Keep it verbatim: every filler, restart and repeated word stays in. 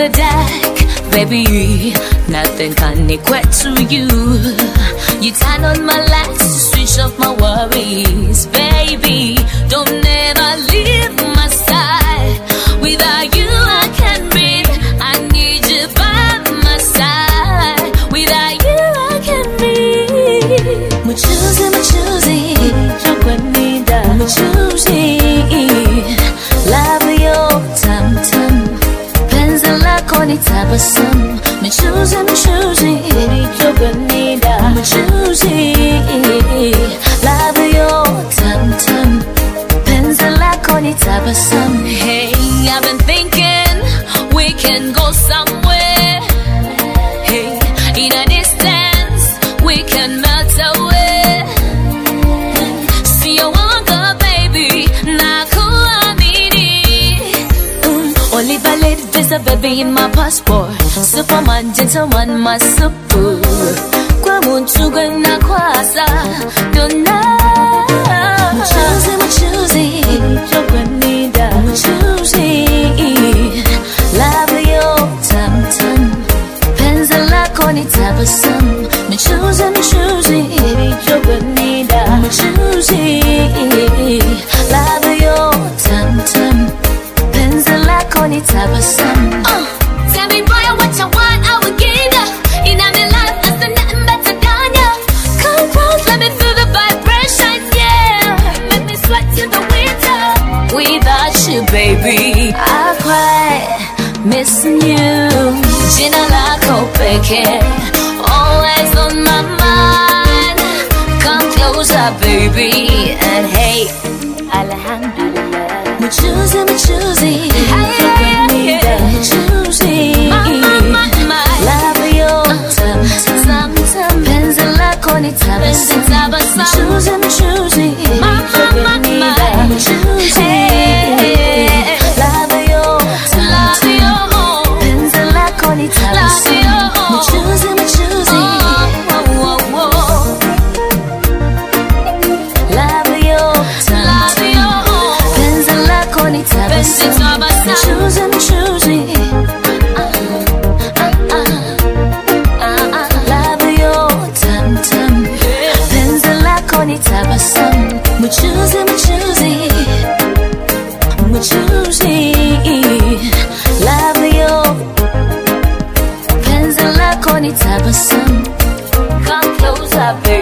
the deck, baby. Nothing can equate to you. You turn on my lights, switch off my worries, baby. Don't ever leave my side. Without you I can't breathe. I need you by my side. Without you I can't breathe. I'm choosing, I'm choosing. I'm choosing. Love your tum tum. Penzi lako ni tabasamu. I'm choosing, I'm choosing. I'm choosing. Love your tum tum. Penzi lako ni tabasamu. Hey, I've been thinking we can go somewhere. Hey, in a distance we can melt away. See you wanga, baby, nakuamini. Mm, only valid visa, baby, in my passport. Superman, gentleman, my super. Kwa munchuga na kwasa, don't know. I'm choosing, I'm choosing. I'm choosing. Love your tum tum. Penzi lako ni tabasamu. I'm choosing, I'm choosing. I'm choosing. Love your tum tum. Penzi lako ni tabasamu. Uh, tell me boy what you want, I will give ya. In my life, there's nothing better than ya. Come close, let me feel the vibration, yeah. Make me sweat in the winter. Without you, baby, I quite missing you. Jina lako pekee, always on my mind. Come closer, baby, and hey, alhamdulillah. I'm choosing, I'm choosing. I'm choosing. Love your tum tum. Penzi lako ni tabasamu. I'm choosing, I'm choosing. I'm choosing. Love your tum tum. Penzi lako ni tabasamu. I'm choosing, I'm choosing. Love your tum tum. Penzi lako ni tabasamu. I'm choosing, I'm choosing. Tabasamu. I'm choosing, I'm choosing. I'm choosing. Love your penzi lako ni tabasamu. Come closer, baby.